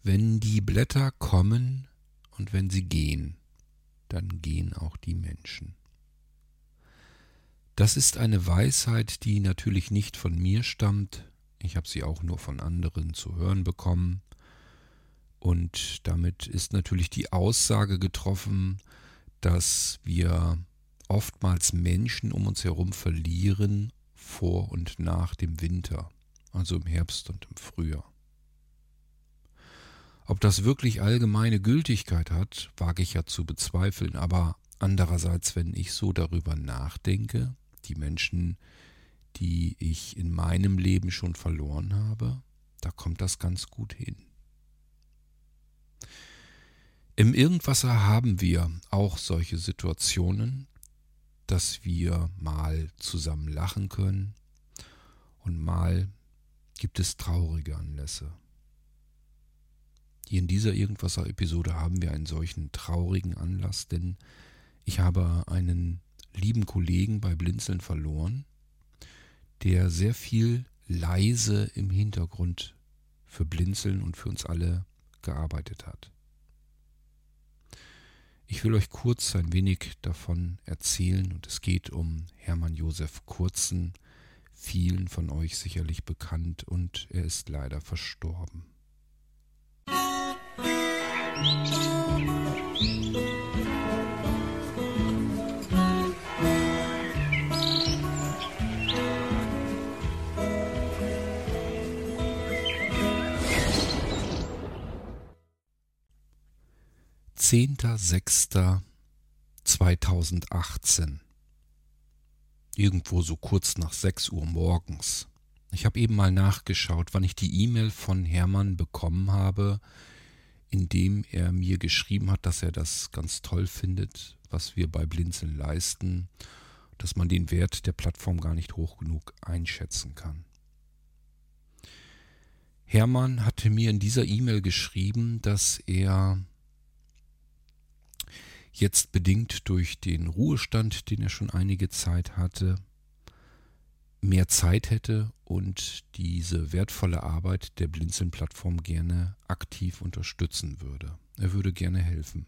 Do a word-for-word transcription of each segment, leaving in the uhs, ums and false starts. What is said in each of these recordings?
Wenn die Blätter kommen und wenn sie gehen, dann gehen auch die Menschen. Das ist eine Weisheit, die natürlich nicht von mir stammt. Ich habe sie auch nur von anderen zu hören bekommen. Und damit ist natürlich die Aussage getroffen, dass wir oftmals Menschen um uns herum verlieren vor und nach dem Winter, also im Herbst und im Frühjahr. Ob das wirklich allgemeine Gültigkeit hat, wage ich ja zu bezweifeln, aber andererseits, wenn ich so darüber nachdenke, die Menschen, die ich in meinem Leben schon verloren habe, da kommt das ganz gut hin. Im Irgendwasser haben wir auch solche Situationen, dass wir mal zusammen lachen können und mal gibt es traurige Anlässe. Hier in dieser Irgendwasser-Episode haben wir einen solchen traurigen Anlass, denn ich habe einen lieben Kollegen bei Blinzeln verloren, der sehr viel leise im Hintergrund für Blinzeln und für uns alle gearbeitet hat. Ich will euch kurz ein wenig davon erzählen und es geht um Hermann Josef Kurzen, vielen von euch sicherlich bekannt und er ist leider verstorben. zehnter sechster zweitausendachtzehn. Irgendwo so kurz nach sechs Uhr morgens. Ich habe eben mal nachgeschaut, wann ich die E-Mail von Hermann bekommen habe, in dem er mir geschrieben hat, dass er das ganz toll findet, was wir bei Blinzeln leisten, dass man den Wert der Plattform gar nicht hoch genug einschätzen kann. Hermann hatte mir in dieser E-Mail geschrieben, dass er jetzt bedingt durch den Ruhestand, den er schon einige Zeit hatte, mehr Zeit hätte und diese wertvolle Arbeit der Blinzeln-Plattform gerne aktiv unterstützen würde. Er würde gerne helfen.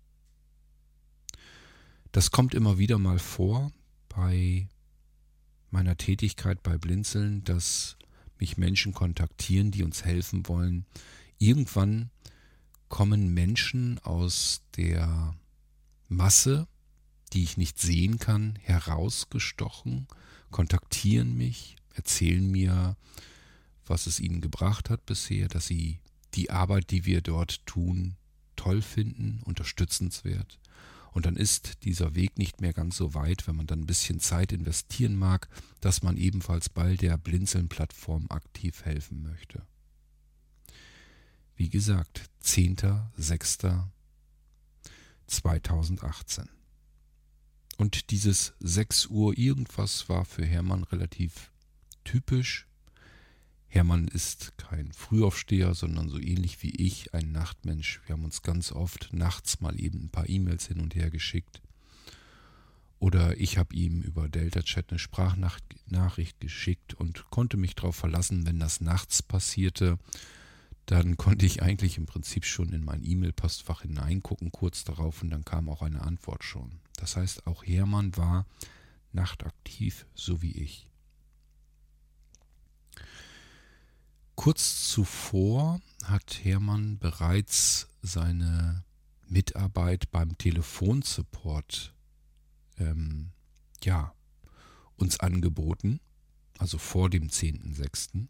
Das kommt immer wieder mal vor bei meiner Tätigkeit bei Blinzeln, dass mich Menschen kontaktieren, die uns helfen wollen. Irgendwann kommen Menschen aus der Masse, die ich nicht sehen kann, herausgestochen, kontaktieren mich, erzählen mir, was es ihnen gebracht hat bisher, dass sie die Arbeit, die wir dort tun, toll finden, unterstützenswert. Und dann ist dieser Weg nicht mehr ganz so weit, wenn man dann ein bisschen Zeit investieren mag, dass man ebenfalls bei der Blinzeln-Plattform aktiv helfen möchte. Wie gesagt, zehnter sechster zweitausendachtzehn. Und dieses sechs Uhr irgendwas war für Hermann relativ typisch. Hermann ist kein Frühaufsteher, sondern so ähnlich wie ich ein Nachtmensch. Wir haben uns ganz oft nachts mal eben ein paar E-Mails hin und her geschickt. Oder ich habe ihm über Delta-Chat eine Sprachnachricht geschickt und konnte mich darauf verlassen, wenn das nachts passierte, dann konnte ich eigentlich im Prinzip schon in mein E-Mail-Postfach hineingucken, kurz darauf, und dann kam auch eine Antwort schon. Das heißt, auch Hermann war nachtaktiv, so wie ich. Kurz zuvor hat Hermann bereits seine Mitarbeit beim Telefonsupport ähm, ja, uns angeboten, also vor dem zehnten sechsten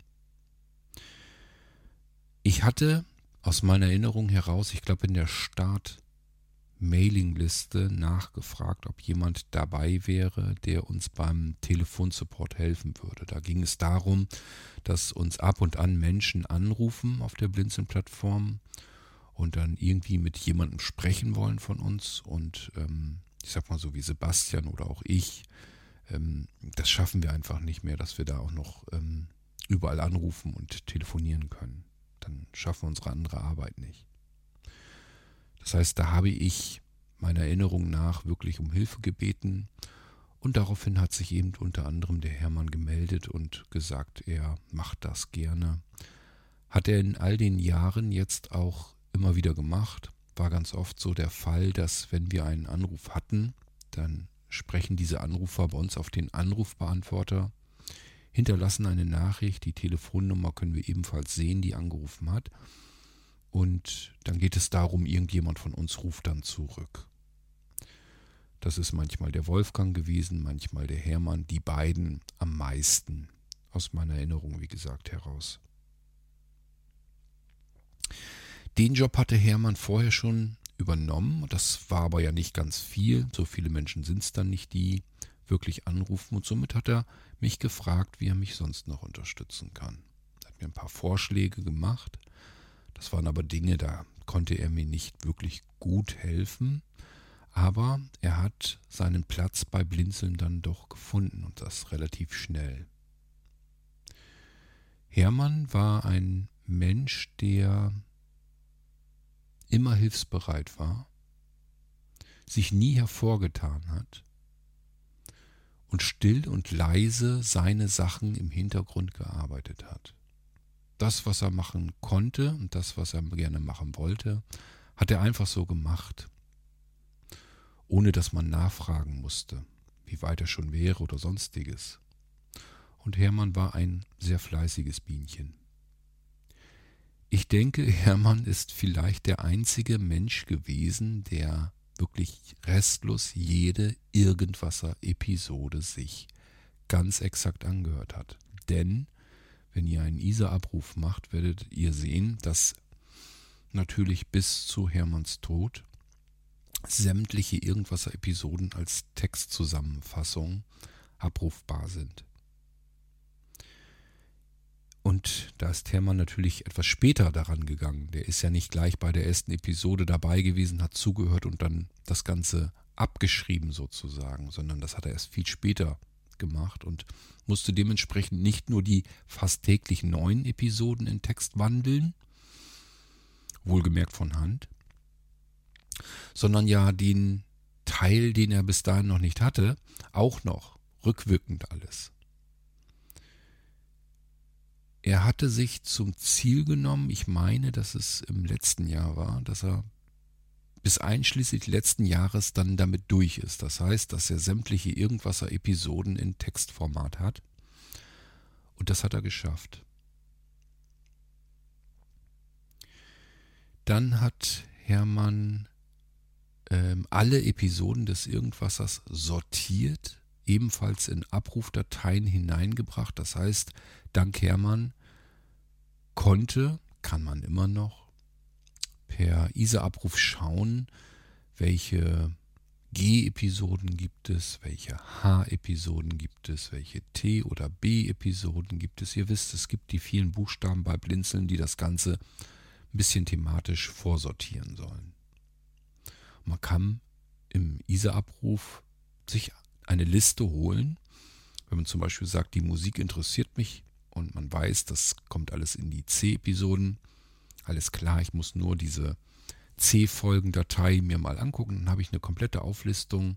Ich hatte aus meiner Erinnerung heraus, ich glaube in der Start-Mailing-Liste nachgefragt, ob jemand dabei wäre, der uns beim Telefonsupport helfen würde. Da ging es darum, dass uns ab und an Menschen anrufen auf der Blinzeln-Plattform und dann irgendwie mit jemandem sprechen wollen von uns. Und ähm, ich sag mal so wie Sebastian oder auch ich, ähm, das schaffen wir einfach nicht mehr, dass wir da auch noch ähm, überall anrufen und telefonieren können. Dann schaffen wir unsere andere Arbeit nicht. Das heißt, da habe ich meiner Erinnerung nach wirklich um Hilfe gebeten und daraufhin hat sich eben unter anderem der Hermann gemeldet und gesagt, er macht das gerne, Hat er in all den Jahren jetzt auch immer wieder gemacht. War ganz oft so der Fall, dass wenn wir einen Anruf hatten, dann sprechen diese Anrufer bei uns auf den Anrufbeantworter, hinterlassen eine Nachricht, die Telefonnummer können wir ebenfalls sehen, die angerufen hat. Und dann geht es darum, irgendjemand von uns ruft dann zurück. Das ist manchmal der Wolfgang gewesen, manchmal der Hermann, die beiden am meisten, aus meiner Erinnerung, wie gesagt, heraus. Den Job hatte Hermann vorher schon übernommen. Das war aber ja nicht ganz viel. So viele Menschen sind es dann nicht, die wirklich anrufen. Und somit hat er mich gefragt, wie er mich sonst noch unterstützen kann. Er hat mir ein paar Vorschläge gemacht. Das waren aber Dinge, da konnte er mir nicht wirklich gut helfen. Aber er hat seinen Platz bei Blinzeln dann doch gefunden und das relativ schnell. Hermann war ein Mensch, der immer hilfsbereit war, sich nie hervorgetan hat und still und leise seine Sachen im Hintergrund gearbeitet hat. Das, was er machen konnte und das, was er gerne machen wollte, hat er einfach so gemacht, ohne dass man nachfragen musste, wie weit er schon wäre oder sonstiges. Und Hermann war ein sehr fleißiges Bienchen. Ich denke, Hermann ist vielleicht der einzige Mensch gewesen, der wirklich restlos jede Irgendwasser-Episode sich ganz exakt angehört hat. Denn wenn ihr einen I S A-Abruf macht, werdet ihr sehen, dass natürlich bis zu Hermanns Tod sämtliche Irgendwasser-Episoden als Textzusammenfassung abrufbar sind. Und da ist Hermann natürlich etwas später daran gegangen. Der ist ja nicht gleich bei der ersten Episode dabei gewesen, hat zugehört und dann das Ganze abgeschrieben sozusagen, sondern das hat er erst viel später gemacht und musste dementsprechend nicht nur die fast täglich neuen Episoden in Text wandeln, wohlgemerkt von Hand, sondern ja den Teil, den er bis dahin noch nicht hatte, auch noch rückwirkend alles. Er hatte sich zum Ziel genommen, ich meine, dass es im letzten Jahr war, dass er bis einschließlich letzten Jahres dann damit durch ist. Das heißt, dass er sämtliche Irgendwasser-Episoden in Textformat hat. Und das hat er geschafft. Dann hat Hermann ähm, alle Episoden des Irgendwassers sortiert, ebenfalls in Abrufdateien hineingebracht. Das heißt, dank Hermann konnte, kann man immer noch, per I S A-Abruf schauen, welche G-Episoden gibt es, welche H-Episoden gibt es, welche T- oder B-Episoden gibt es. Ihr wisst, es gibt die vielen Buchstaben bei Blinzeln, die das Ganze ein bisschen thematisch vorsortieren sollen. Man kann im I S A-Abruf sich eine Liste holen, wenn man zum Beispiel sagt, die Musik interessiert mich und man weiß, das kommt alles in die C-Episoden. Alles klar, ich muss nur diese C-Folgendatei mir mal angucken, dann habe ich eine komplette Auflistung,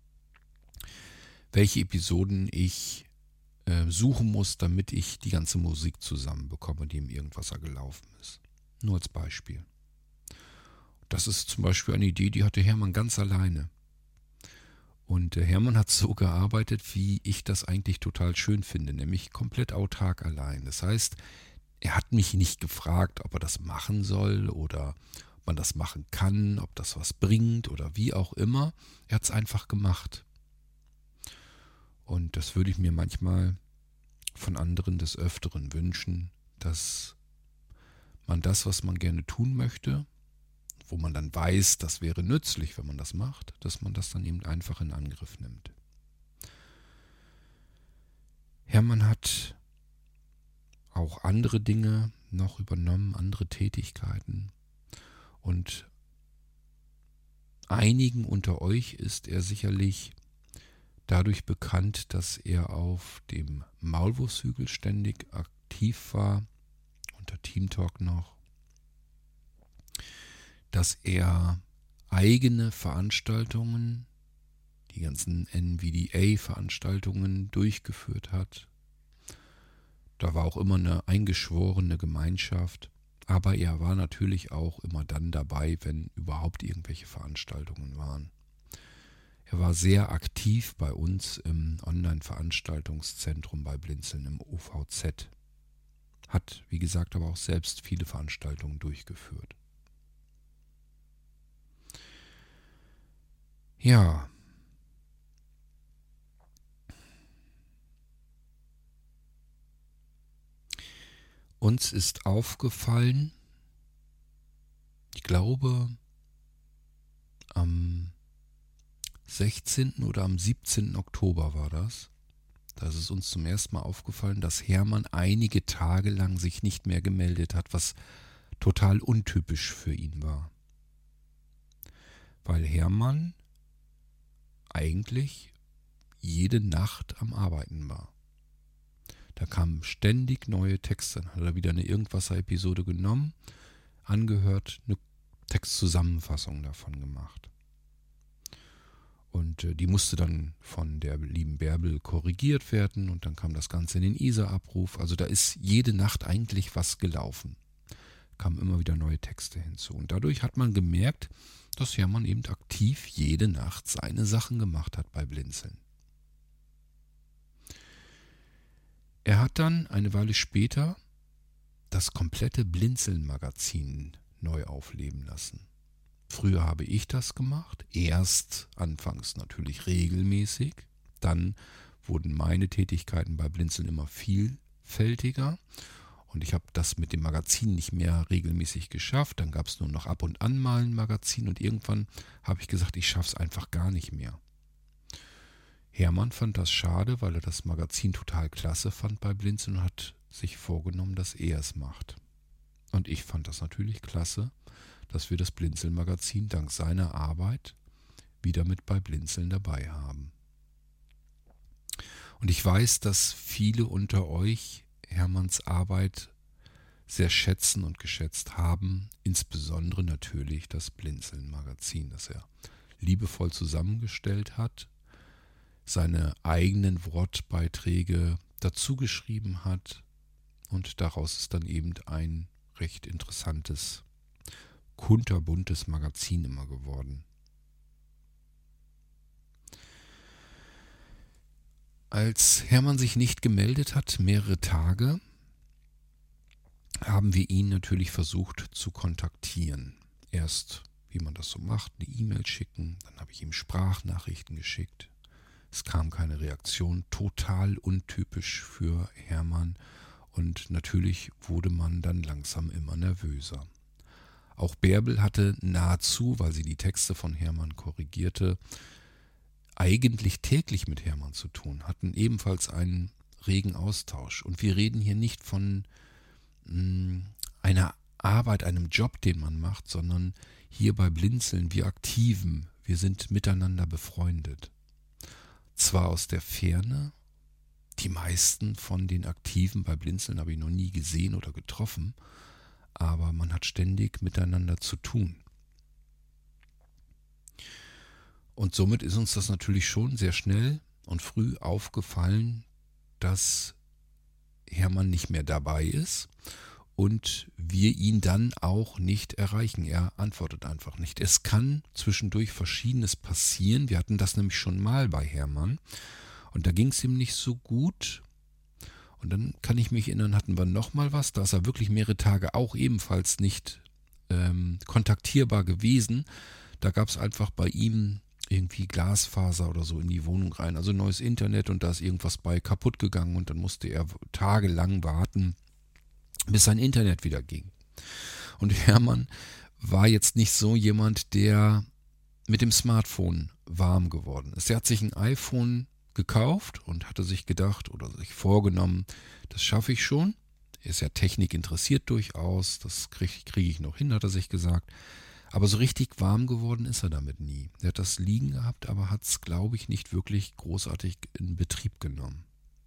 welche Episoden ich äh, suchen muss, damit ich die ganze Musik zusammenbekomme, die im Irgendwasser gelaufen ist. Nur als Beispiel. Das ist zum Beispiel eine Idee, die hatte Hermann ganz alleine. Und Hermann hat so gearbeitet, wie ich das eigentlich total schön finde, nämlich komplett autark allein. Das heißt, er hat mich nicht gefragt, ob er das machen soll oder ob man das machen kann, ob das was bringt oder wie auch immer. Er hat es einfach gemacht. Und das würde ich mir manchmal von anderen des Öfteren wünschen, dass man das, was man gerne tun möchte, wo man dann weiß, das wäre nützlich, wenn man das macht, dass man das dann eben einfach in Angriff nimmt. Hermann hat auch andere Dinge noch übernommen, andere Tätigkeiten. Und einigen unter euch ist er sicherlich dadurch bekannt, dass er auf dem Maulwurfshügel ständig aktiv war, unter Team Talk noch, dass er eigene Veranstaltungen, die ganzen N V D A-Veranstaltungen durchgeführt hat, Da war auch immer eine eingeschworene Gemeinschaft. Aber er war natürlich auch immer dann dabei, wenn überhaupt irgendwelche Veranstaltungen waren. Er war sehr aktiv bei uns im Online-Veranstaltungszentrum bei Blinzeln im O V Z. Hat, wie gesagt, aber auch selbst viele Veranstaltungen durchgeführt. Ja. Uns ist aufgefallen, ich glaube, am sechzehnten oder am siebzehnten Oktober war das. Da ist es uns zum ersten Mal aufgefallen, dass Hermann einige Tage lang sich nicht mehr gemeldet hat, was total untypisch für ihn war. Weil Hermann eigentlich jede Nacht am Arbeiten war. Da kamen ständig neue Texte. Dann hat er wieder eine Irgendwasser-Episode genommen, angehört, eine Textzusammenfassung davon gemacht. Und äh, die musste dann von der lieben Bärbel korrigiert werden und dann kam das Ganze in den I S A-Abruf. Also da ist jede Nacht eigentlich was gelaufen. Kamen immer wieder neue Texte hinzu. Und dadurch hat man gemerkt, dass Hermann eben aktiv jede Nacht seine Sachen gemacht hat bei Blinzeln. Er hat dann eine Weile später das komplette Blinzeln-Magazin neu aufleben lassen. Früher habe ich das gemacht, erst anfangs natürlich regelmäßig, dann wurden meine Tätigkeiten bei Blinzeln immer vielfältiger und ich habe das mit dem Magazin nicht mehr regelmäßig geschafft, dann gab es nur noch ab und an mal ein Magazin und irgendwann habe ich gesagt, ich schaffe es einfach gar nicht mehr. Hermann fand das schade, weil er das Magazin total klasse fand bei Blinzeln und hat sich vorgenommen, dass er es macht. Und ich fand das natürlich klasse, dass wir das Blinzeln-Magazin dank seiner Arbeit wieder mit bei Blinzeln dabei haben. Und ich weiß, dass viele unter euch Hermanns Arbeit sehr schätzen und geschätzt haben, insbesondere natürlich das Blinzeln-Magazin, das er liebevoll zusammengestellt hat, seine eigenen Wortbeiträge dazu geschrieben hat und daraus ist dann eben ein recht interessantes, kunterbuntes Magazin immer geworden. Als Hermann sich nicht gemeldet hat, mehrere Tage, haben wir ihn natürlich versucht zu kontaktieren. Erst, wie man das so macht, eine E-Mail schicken, dann habe ich ihm Sprachnachrichten geschickt. Es kam keine Reaktion, total untypisch für Hermann und natürlich wurde man dann langsam immer nervöser. Auch Bärbel hatte nahezu, weil sie die Texte von Hermann korrigierte, eigentlich täglich mit Hermann zu tun, hatten ebenfalls einen regen Austausch. Und wir reden hier nicht von mh, einer Arbeit, einem Job, den man macht, sondern hier bei Blinzeln, wir Aktiven, wir sind miteinander befreundet. Zwar aus der Ferne, die meisten von den Aktiven bei Blinzeln habe ich noch nie gesehen oder getroffen, aber man hat ständig miteinander zu tun. Und somit ist uns das natürlich schon sehr schnell und früh aufgefallen, dass Hermann nicht mehr dabei ist und wir ihn dann auch nicht erreichen. Er antwortet einfach nicht. Es kann zwischendurch Verschiedenes passieren. Wir hatten das nämlich schon mal bei Hermann und da ging es ihm nicht so gut. Und dann kann ich mich erinnern, hatten wir nochmal was, da ist er wirklich mehrere Tage auch ebenfalls nicht ähm, kontaktierbar gewesen. Da gab es einfach bei ihm irgendwie Glasfaser oder so in die Wohnung rein, also neues Internet und da ist irgendwas bei kaputt gegangen und dann musste er tagelang warten, bis sein Internet wieder ging. Und Hermann war jetzt nicht so jemand, der mit dem Smartphone warm geworden ist. Er hat sich ein iPhone gekauft und hatte sich gedacht oder sich vorgenommen, das schaffe ich schon. Er ist ja Technik interessiert durchaus, das kriege krieg ich noch hin, hat er sich gesagt. Aber so richtig warm geworden ist er damit nie. Er hat das liegen gehabt, aber hat es, glaube ich, nicht wirklich großartig in Betrieb genommen.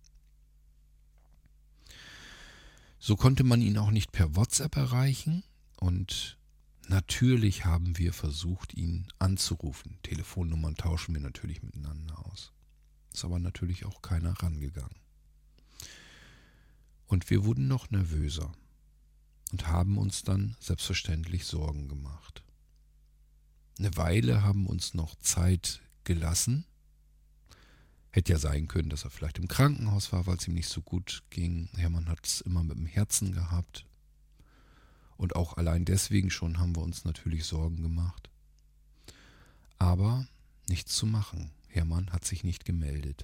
So konnte man ihn auch nicht per WhatsApp erreichen und natürlich haben wir versucht, ihn anzurufen. Telefonnummern tauschen wir natürlich miteinander aus. Ist aber natürlich auch keiner rangegangen. Und wir wurden noch nervöser und haben uns dann selbstverständlich Sorgen gemacht. Eine Weile haben uns noch Zeit gelassen. Hätte ja sein können, dass er vielleicht im Krankenhaus war, weil es ihm nicht so gut ging. Hermann hat es immer mit dem Herzen gehabt. Und auch allein deswegen schon haben wir uns natürlich Sorgen gemacht. Aber nichts zu machen. Hermann hat sich nicht gemeldet.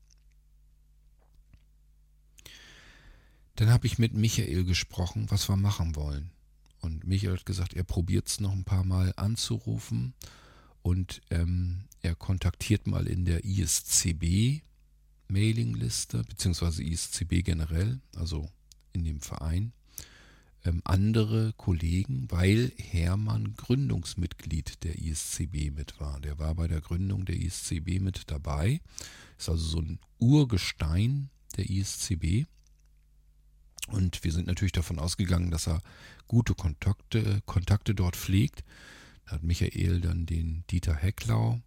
Dann habe ich mit Michael gesprochen, was wir machen wollen. Und Michael hat gesagt, er probiert es noch ein paar Mal anzurufen und ähm, er kontaktiert mal in der I S C B-Mailingliste, beziehungsweise I S C B generell, also in dem Verein, ähm, andere Kollegen, weil Hermann Gründungsmitglied der I S C B mit war. Der war bei der Gründung der I S C B mit dabei, ist also so ein Urgestein der I S C B. Und wir sind natürlich davon ausgegangen, dass er gute Kontakte, Kontakte dort pflegt. Da hat Michael dann den Dieter Hecklau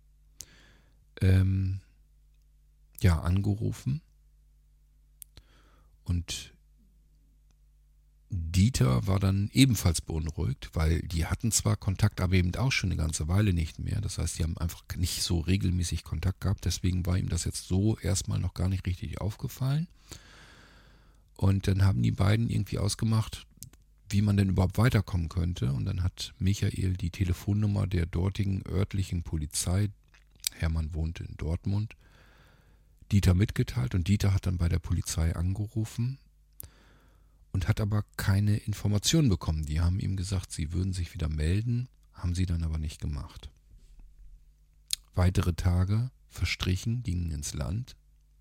ähm, ja, angerufen. Und Dieter war dann ebenfalls beunruhigt, weil die hatten zwar Kontakt, aber eben auch schon eine ganze Weile nicht mehr. Das heißt, die haben einfach nicht so regelmäßig Kontakt gehabt. Deswegen war ihm das jetzt so erstmal noch gar nicht richtig aufgefallen. Und dann haben die beiden irgendwie ausgemacht, wie man denn überhaupt weiterkommen könnte. Und dann hat Michael die Telefonnummer der dortigen örtlichen Polizei, Hermann wohnte in Dortmund, Dieter mitgeteilt. Und Dieter hat dann bei der Polizei angerufen und hat aber keine Informationen bekommen. Die haben ihm gesagt, sie würden sich wieder melden, haben sie dann aber nicht gemacht. Weitere Tage verstrichen, gingen ins Land.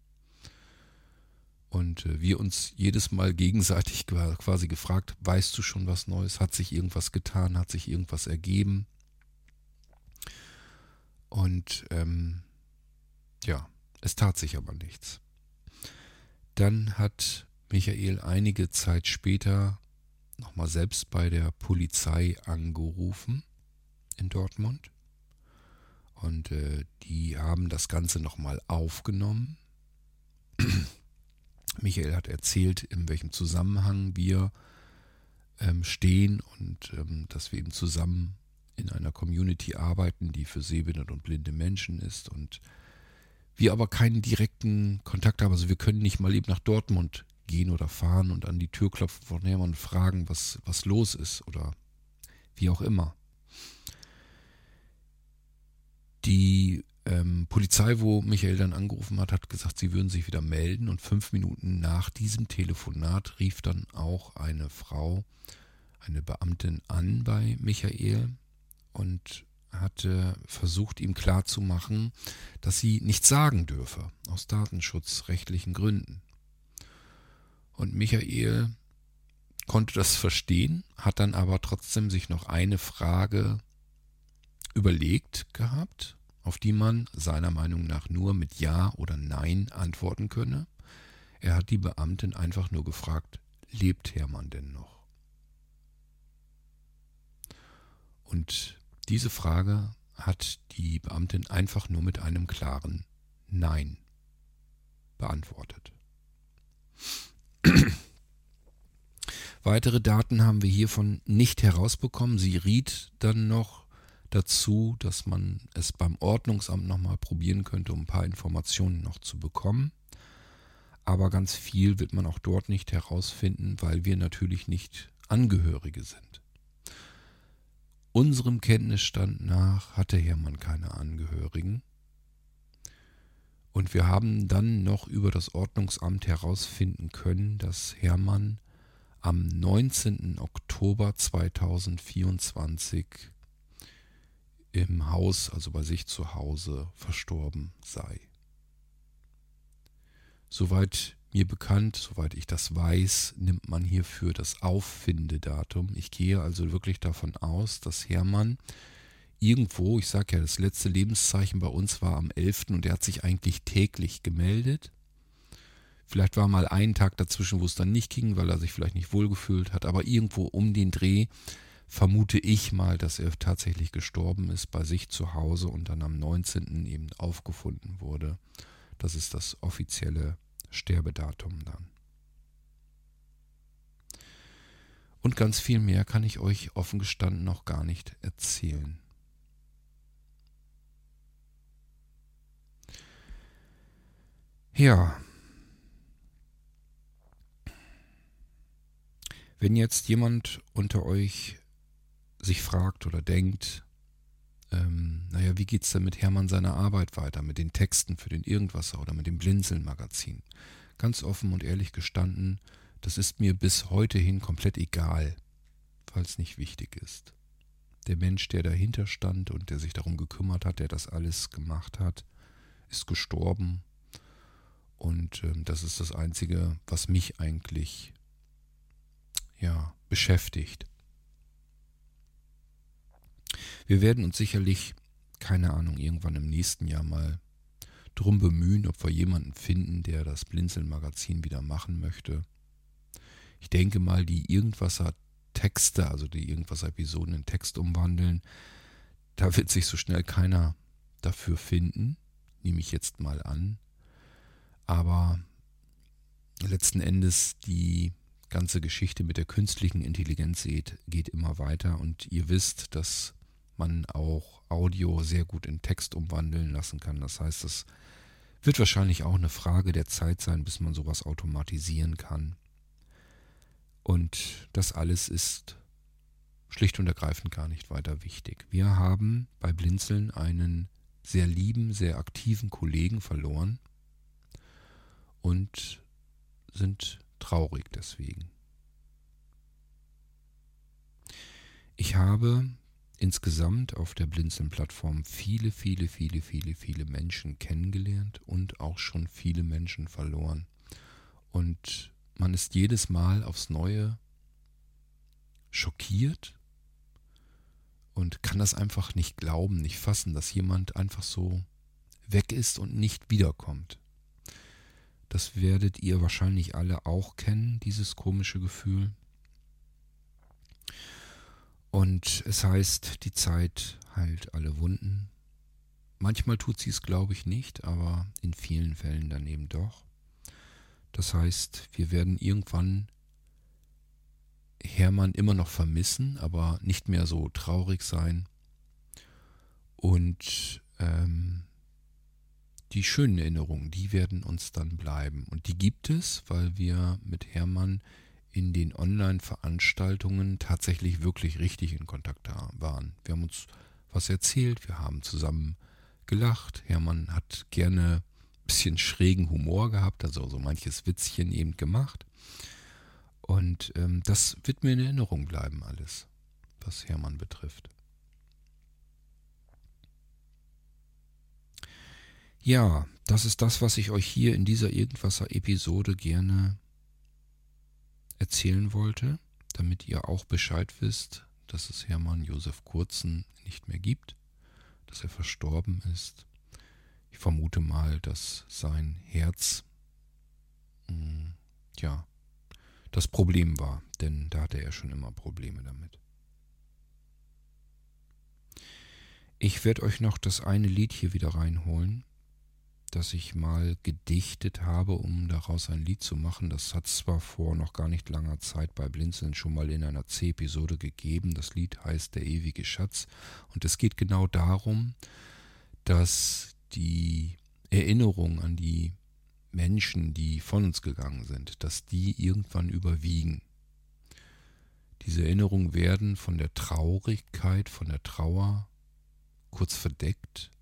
Und wir uns jedes Mal gegenseitig quasi gefragt, weißt du schon was Neues? Hat sich irgendwas getan? Hat sich irgendwas ergeben? Und ähm, ja, es tat sich aber nichts. Dann hat Michael einige Zeit später nochmal selbst bei der Polizei angerufen in Dortmund. Und äh, die haben das Ganze nochmal aufgenommen. Michael hat erzählt, in welchem Zusammenhang wir ähm, stehen und ähm, dass wir eben zusammen in einer Community arbeiten, die für sehbehinderte und blinde Menschen ist und wir aber keinen direkten Kontakt haben. Also wir können nicht mal eben nach Dortmund gehen oder fahren und an die Tür klopfen von Hermann und fragen, was, was los ist oder wie auch immer. Die Ähm, Polizei, wo Michael dann angerufen hat, hat gesagt, sie würden sich wieder melden und fünf Minuten nach diesem Telefonat rief dann auch eine Frau, eine Beamtin an bei Michael und hatte versucht, ihm klarzumachen, dass sie nichts sagen dürfe, aus datenschutzrechtlichen Gründen. Und Michael konnte das verstehen, hat dann aber trotzdem sich noch eine Frage überlegt gehabt, auf die man seiner Meinung nach nur mit Ja oder Nein antworten könne. Er hat die Beamtin einfach nur gefragt, lebt Hermann denn noch? Und diese Frage hat die Beamtin einfach nur mit einem klaren Nein beantwortet. Weitere Daten haben wir hiervon nicht herausbekommen. Sie riet dann noch dazu, dass man es beim Ordnungsamt nochmal probieren könnte, um ein paar Informationen noch zu bekommen. Aber ganz viel wird man auch dort nicht herausfinden, weil wir natürlich nicht Angehörige sind. Unserem Kenntnisstand nach hatte Hermann keine Angehörigen. Und wir haben dann noch über das Ordnungsamt herausfinden können, dass Hermann am neunzehnten Oktober zweitausendvierundzwanzig im Haus, also bei sich zu Hause, verstorben sei. Soweit mir bekannt, soweit ich das weiß, nimmt man hierfür das Auffindedatum. Ich gehe also wirklich davon aus, dass Hermann irgendwo, ich sage ja, das letzte Lebenszeichen bei uns war am elften und er hat sich eigentlich täglich gemeldet. Vielleicht war mal ein Tag dazwischen, wo es dann nicht ging, weil er sich vielleicht nicht wohlgefühlt hat, aber irgendwo um den Dreh vermute ich mal, dass er tatsächlich gestorben ist bei sich zu Hause und dann am neunzehnten eben aufgefunden wurde. Das ist das offizielle Sterbedatum dann. Und ganz viel mehr kann ich euch offen gestanden noch gar nicht erzählen. Ja, wenn jetzt jemand unter euch sich fragt oder denkt, ähm, naja, wie geht's denn mit Hermann seiner Arbeit weiter, mit den Texten für den Irgendwasser oder mit dem Blinzeln-Magazin? Ganz offen und ehrlich gestanden, das ist mir bis heute hin komplett egal, weil es nicht wichtig ist. Der Mensch, der dahinter stand und der sich darum gekümmert hat, der das alles gemacht hat, ist gestorben. Und ähm, das ist das Einzige, was mich eigentlich ja, beschäftigt. Wir werden uns sicherlich, keine Ahnung, irgendwann im nächsten Jahr mal drum bemühen, ob wir jemanden finden, der das Blinzeln-Magazin wieder machen möchte. Ich denke mal, die Irgendwasser-Texte, also die Irgendwasser-Episoden in Text umwandeln, da wird sich so schnell keiner dafür finden, nehme ich jetzt mal an. Aber letzten Endes die ganze Geschichte mit der künstlichen Intelligenz geht, geht immer weiter und ihr wisst, dass man auch Audio sehr gut in Text umwandeln lassen kann. Das heißt, es wird wahrscheinlich auch eine Frage der Zeit sein, bis man sowas automatisieren kann. Und das alles ist schlicht und ergreifend gar nicht weiter wichtig. Wir haben bei Blinzeln einen sehr lieben, sehr aktiven Kollegen verloren und sind traurig deswegen. Ich habe insgesamt auf der Blinzeln-Plattform viele, viele, viele, viele, viele Menschen kennengelernt und auch schon viele Menschen verloren. Und man ist jedes Mal aufs Neue schockiert und kann das einfach nicht glauben, nicht fassen, dass jemand einfach so weg ist und nicht wiederkommt. Das werdet ihr wahrscheinlich alle auch kennen, dieses komische Gefühl. Und es heißt, die Zeit heilt alle Wunden. Manchmal tut sie es, glaube ich, nicht, aber in vielen Fällen dann eben doch. Das heißt, wir werden irgendwann Hermann immer noch vermissen, aber nicht mehr so traurig sein. Und ähm, die schönen Erinnerungen, die werden uns dann bleiben. Und die gibt es, weil wir mit Hermann in den Online-Veranstaltungen tatsächlich wirklich richtig in Kontakt waren. Wir haben uns was erzählt, wir haben zusammen gelacht. Hermann hat gerne ein bisschen schrägen Humor gehabt, also so manches Witzchen eben gemacht. Und ähm, das wird mir in Erinnerung bleiben, alles, was Hermann betrifft. Ja, das ist das, was ich euch hier in dieser Irgendwasser-Episode gerne erzählen wollte, damit ihr auch Bescheid wisst, dass es Hermann Josef Kurzen nicht mehr gibt, dass er verstorben ist. Ich vermute mal, dass sein Herz mh, ja, das Problem war, denn da hatte er schon immer Probleme damit. Ich werde euch noch das eine Lied hier wieder reinholen, das ich mal gedichtet habe, um daraus ein Lied zu machen. Das hat es zwar vor noch gar nicht langer Zeit bei Blinzeln schon mal in einer C-Episode gegeben. Das Lied heißt Der ewige Schatz. Und es geht genau darum, dass die Erinnerung an die Menschen, die von uns gegangen sind, dass die irgendwann überwiegen. Diese Erinnerungen werden von der Traurigkeit, von der Trauer kurz verdeckt,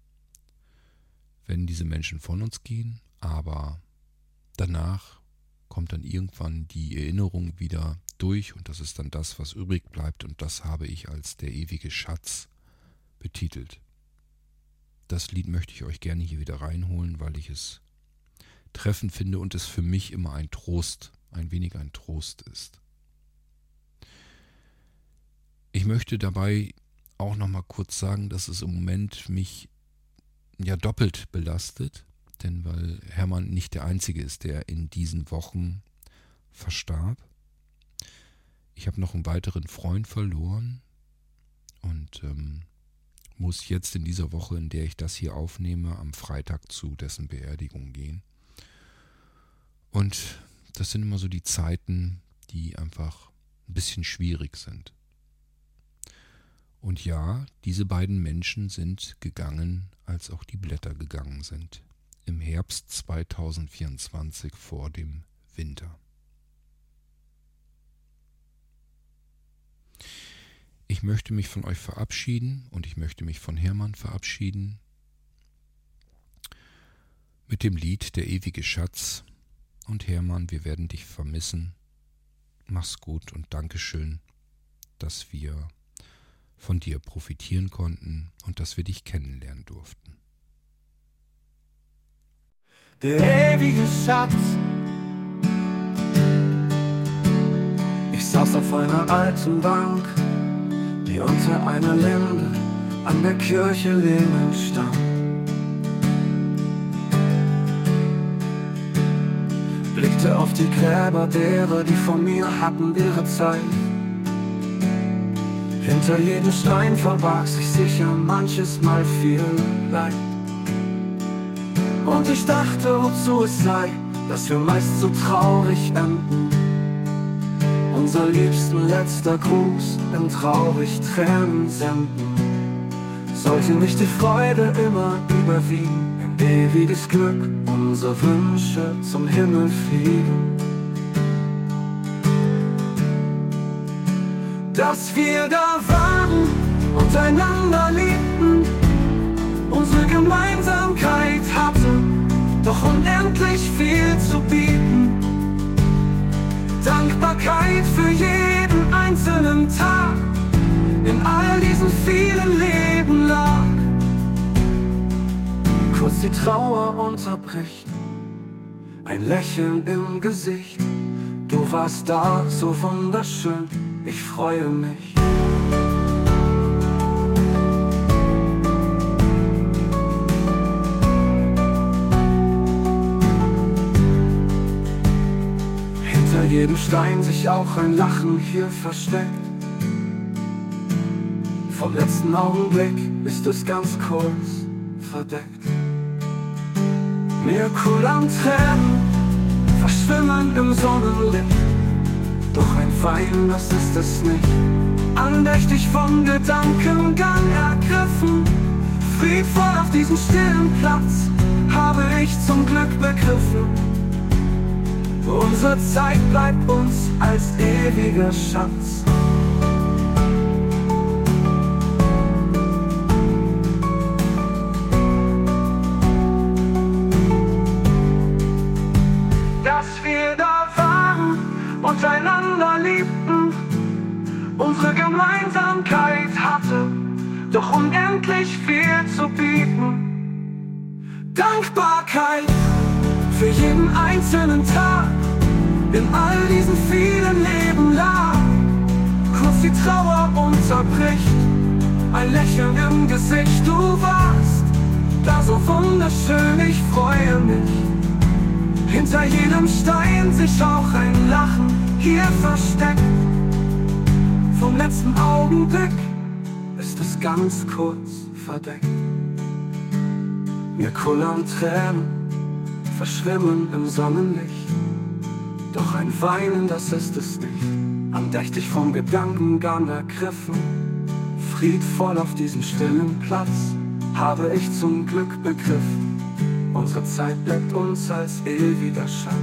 wenn diese Menschen von uns gehen, aber danach kommt dann irgendwann die Erinnerung wieder durch und das ist dann das, was übrig bleibt und das habe ich als der ewige Schatz betitelt. Das Lied möchte ich euch gerne hier wieder reinholen, weil ich es treffend finde und es für mich immer ein Trost, ein wenig ein Trost ist. Ich möchte dabei auch noch mal kurz sagen, dass es im Moment mich ja doppelt belastet, denn weil Hermann nicht der Einzige ist, der in diesen Wochen verstarb. Ich habe noch einen weiteren Freund verloren und ähm, muss jetzt in dieser Woche, in der ich das hier aufnehme, am Freitag zu dessen Beerdigung gehen. Und das sind immer so die Zeiten, die einfach ein bisschen schwierig sind. Und ja, diese beiden Menschen sind gegangen, als auch die Blätter gegangen sind. Im Herbst zweitausendvierundzwanzig vor dem Winter. Ich möchte mich von euch verabschieden und ich möchte mich von Hermann verabschieden mit dem Lied Der ewige Schatz. Und Hermann, wir werden dich vermissen. Mach's gut und Dankeschön, dass wir von dir profitieren konnten und dass wir dich kennenlernen durften. Der ewige Schatz. Ich saß auf einer alten Bank, die unter einer Linde an der Kirche lehnend stand. Blickte auf die Gräber derer, die vor mir hatten ihre Zeit. Hinter jedem Stein verbarg sich sicher manches Mal viel Leid. Und ich dachte, wozu es sei, dass wir meist so traurig enden. Unser liebsten letzter Gruß in traurig Tränen senden. Sollte nicht die Freude immer überwiegen, ein ewiges Glück, unsere Wünsche zum Himmel fliegen. Dass wir da waren und einander liebten, unsere Gemeinsamkeit hatte doch unendlich viel zu bieten. Dankbarkeit für jeden einzelnen Tag in all diesen vielen Leben lag. Kurz die Trauer unterbricht, ein Lächeln im Gesicht. Du warst da, so wunderschön, ich freue mich. Hinter jedem Stein sich auch ein Lachen hier versteckt. Vom letzten Augenblick ist es ganz kurz verdeckt. Mir kullern Tränen, verschwimmen im Sonnenlicht. Doch ein Wein, das ist es nicht. Andächtig vom Gedankengang ergriffen, friedvoll auf diesem stillen Platz, habe ich zum Glück begriffen. Unsere Zeit bleibt uns als ewiger Schatz. Dass wir da waren und einander liebten, unsere Gemeinsamkeit hatte doch unendlich viel zu bieten. Dankbarkeit für jeden einzelnen Tag in all diesen vielen Leben lag. Kurz die Trauer unterbricht, ein Lächeln im Gesicht. Du warst da so wunderschön, ich freue mich. Hinter jedem Stein sich auch ein Lachen hier versteckt. Vom letzten Augenblick ist es ganz kurz verdeckt. Mir kullern Tränen, verschwimmen im Sonnenlicht. Doch ein Weinen, das ist es nicht. Andächtig vom Gedankengang ergriffen, friedvoll auf diesem stillen Platz, habe ich zum Glück begriffen. Unsere Zeit bleibt uns als ewiger Schatz.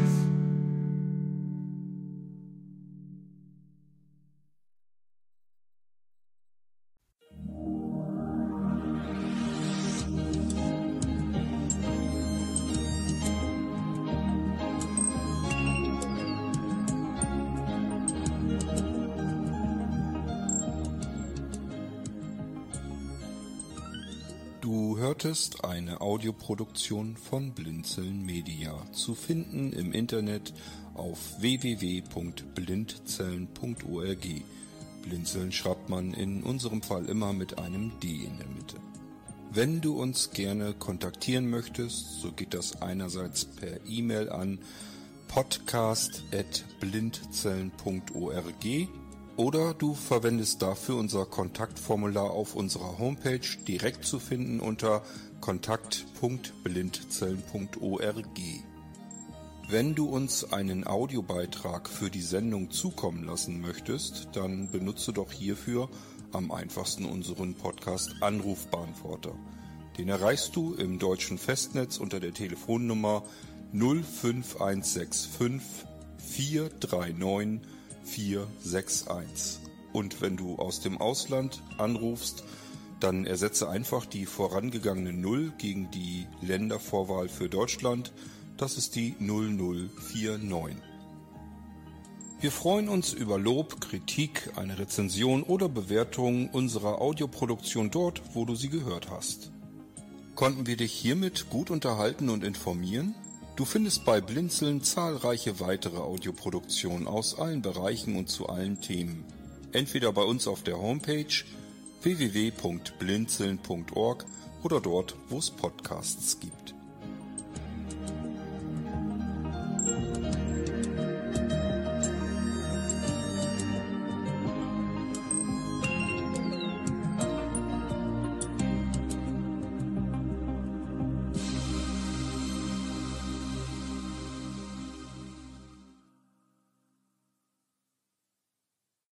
Du hörtest eine Audioproduktion von Blinzeln Media, zu finden im Internet auf w w w punkt blindzellen punkt org. Blinzeln schreibt man in unserem Fall immer mit einem D in der Mitte. Wenn du uns gerne kontaktieren möchtest, so geht das einerseits per E-Mail an podcast at blindzellen punkt org oder du verwendest dafür unser Kontaktformular auf unserer Homepage, direkt zu finden unter kontakt punkt blindzellen punkt org. Wenn du uns einen Audiobeitrag für die Sendung zukommen lassen möchtest, dann benutze doch hierfür am einfachsten unseren Podcast Anrufbeantworter. Den erreichst du im deutschen Festnetz unter der Telefonnummer null fünf eins sechs fünf vier drei neun vier sechs eins. Und wenn du aus dem Ausland anrufst, dann ersetze einfach die vorangegangene Null gegen die Ländervorwahl für Deutschland. Das ist die null null vier neun. Wir freuen uns über Lob, Kritik, eine Rezension oder Bewertung unserer Audioproduktion dort, wo du sie gehört hast. Konnten wir dich hiermit gut unterhalten und informieren? Du findest bei Blinzeln zahlreiche weitere Audioproduktionen aus allen Bereichen und zu allen Themen. Entweder bei uns auf der Homepage w w w punkt blinzeln punkt org oder dort, wo es Podcasts gibt.